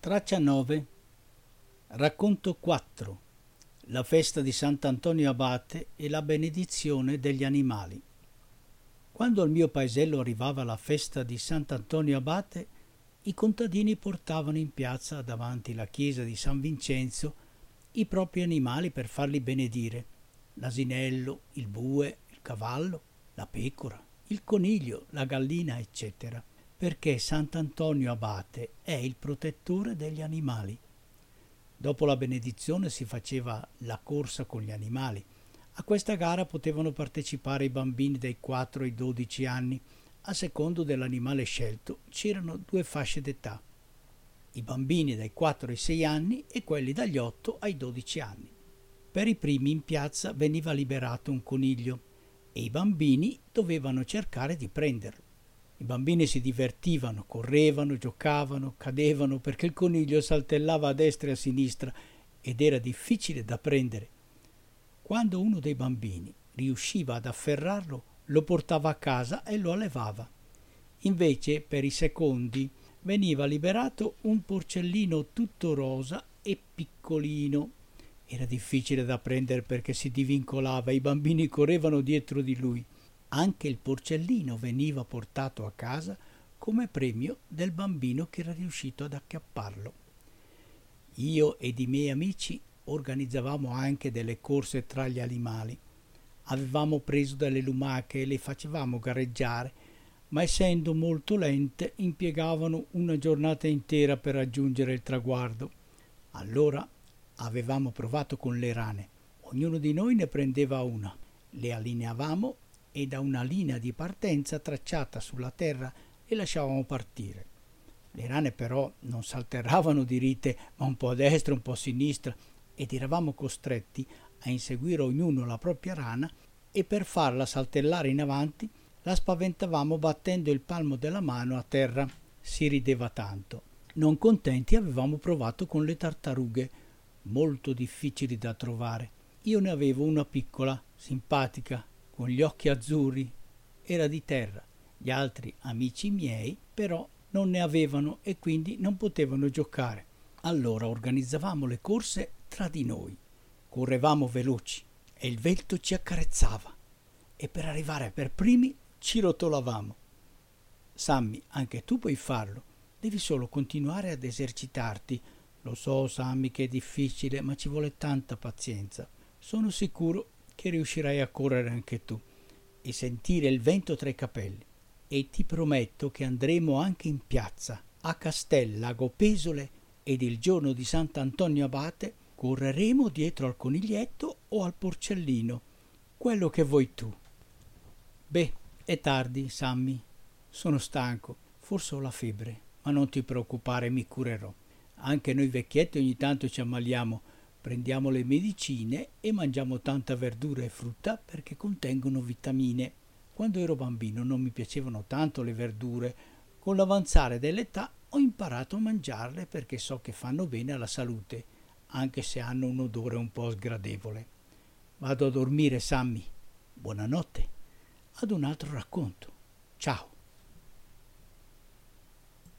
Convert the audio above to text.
Traccia 9. Racconto 4. La festa di Sant'Antonio Abate e la benedizione degli animali. Quando al mio paesello arrivava la festa di Sant'Antonio Abate, i contadini portavano in piazza davanti la chiesa di San Vincenzo i propri animali per farli benedire: l'asinello, il bue, il cavallo, la pecora, il coniglio, la gallina, eccetera, perché Sant'Antonio Abate è il protettore degli animali. Dopo la benedizione si faceva la corsa con gli animali. A questa gara potevano partecipare i bambini dai 4 ai 12 anni. A secondo dell'animale scelto c'erano 2 fasce d'età: i bambini dai 4 ai 6 anni e quelli dagli 8 ai 12 anni. Per i primi in piazza veniva liberato un coniglio e i bambini dovevano cercare di prenderlo. I bambini si divertivano, correvano, giocavano, cadevano perché il coniglio saltellava a destra e a sinistra ed era difficile da prendere. Quando uno dei bambini riusciva ad afferrarlo, lo portava a casa e lo allevava. Invece, per i secondi, veniva liberato un porcellino tutto rosa e piccolino. Era difficile da prendere perché si divincolava e i bambini correvano dietro di lui. Anche il porcellino veniva portato a casa come premio del bambino che era riuscito ad acchiapparlo. Io ed i miei amici organizzavamo anche delle corse tra gli animali. Avevamo preso delle lumache e le facevamo gareggiare, ma essendo molto lente impiegavano una giornata intera per raggiungere il traguardo. Allora avevamo provato con le rane. Ognuno di noi ne prendeva una, le allineavamo e da una linea di partenza tracciata sulla terra le lasciavamo partire. Le rane però non saltellavano diritte, ma un po' a destra, un po' a sinistra, ed eravamo costretti a inseguire ognuno la propria rana e per farla saltellare in avanti la spaventavamo battendo il palmo della mano a terra. Si rideva tanto. Non contenti avevamo provato con le tartarughe, molto difficili da trovare. Io ne avevo una piccola, simpatica, con gli occhi azzurri. Era di terra. Gli altri amici miei però non ne avevano e quindi non potevano giocare. Allora organizzavamo le corse tra di noi. Correvamo veloci e il vento ci accarezzava e per arrivare per primi ci rotolavamo. Sammy, anche tu puoi farlo. Devi solo continuare ad esercitarti. Lo so, Sammy, che è difficile, ma ci vuole tanta pazienza. Sono sicuro che riuscirai a correre anche tu e sentire il vento tra i capelli. E ti prometto che andremo anche in piazza, a Castel Lago Pesole, ed il giorno di Sant'Antonio Abate correremo dietro al coniglietto o al porcellino, quello che vuoi tu. Beh, è tardi, Sammy. Sono stanco, forse ho la febbre, ma non ti preoccupare, mi curerò. Anche noi vecchietti ogni tanto ci ammaliamo. Prendiamo le medicine e mangiamo tanta verdura e frutta perché contengono vitamine. Quando ero bambino non mi piacevano tanto le verdure. Con l'avanzare dell'età ho imparato a mangiarle perché so che fanno bene alla salute, anche se hanno un odore un po' sgradevole. Vado a dormire, Sammy. Buonanotte. Ad un altro racconto. Ciao.